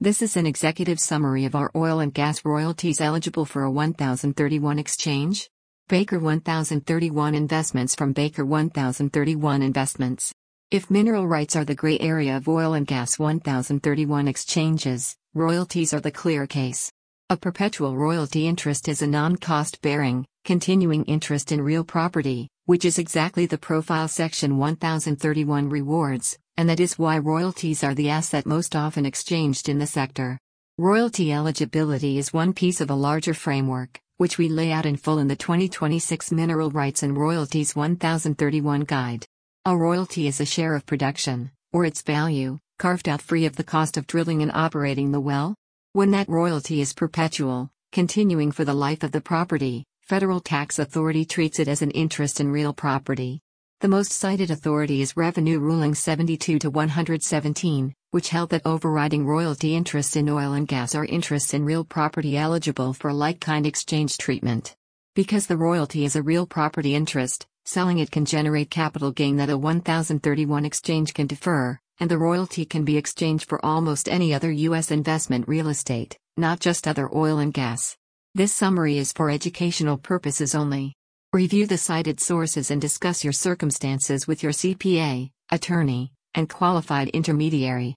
This is an executive summary of our oil and gas royalties eligible for a 1031 exchange. Baker 1031 Investments from Baker 1031 Investments. If mineral rights are the gray area of oil and gas 1031 exchanges, royalties are the clear case. A perpetual royalty interest is a non-cost bearing, continuing interest in real property, which is exactly the profile Section 1031 rewards, and that is why royalties are the asset most often exchanged in the sector. Royalty eligibility is one piece of a larger framework, which we lay out in full in the 2026 Mineral Rights and Royalties 1031 Guide. A royalty is a share of production, or its value, carved out free of the cost of drilling and operating the well. When that royalty is perpetual, continuing for the life of the property, federal tax authority treats it as an interest in real property. The most cited authority is Revenue Ruling 72-117, which held that overriding royalty interests in oil and gas are interests in real property eligible for like-kind exchange treatment. Because the royalty is a real property interest, selling it can generate capital gain that a 1031 exchange can defer, and the royalty can be exchanged for almost any other U.S. investment real estate, not just other oil and gas. This summary is for educational purposes only. Review the cited sources and discuss your circumstances with your CPA, attorney, and qualified intermediary.